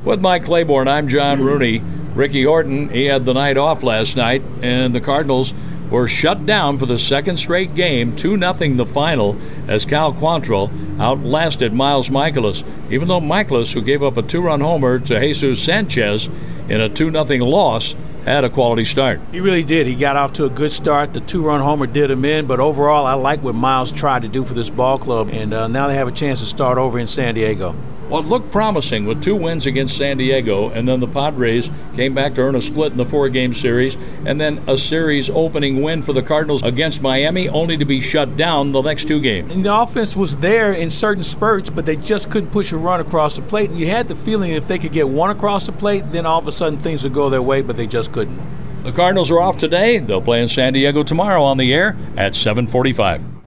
With Mike Claiborne, I'm John Rooney. Ricky Horton, he had the night off last night, and the Cardinals were shut down for the second straight game, 2-0 the final, as Cal Quantrill outlasted Miles Michaelis. Even though Michaelis, who gave up a 2-run homer to Jesus Sanchez in a 2-0 loss, had a quality start. He really did. He got off to a good start. The 2-run homer did him in, but overall, I like what Miles tried to do for this ball club, and now they have a chance to start over in San Diego. Well, it looked promising with 2 wins against San Diego, and then the Padres came back to earn a split in the 4-game series, and then a series opening win for the Cardinals against Miami, only to be shut down the next 2 games. And the offense was there in certain spurts, but they just couldn't push a run across the plate. And you had the feeling if they could get one across the plate, then all of a sudden things would go their way, but they just couldn't. The Cardinals are off today. They'll play in San Diego tomorrow on the air at 7:45.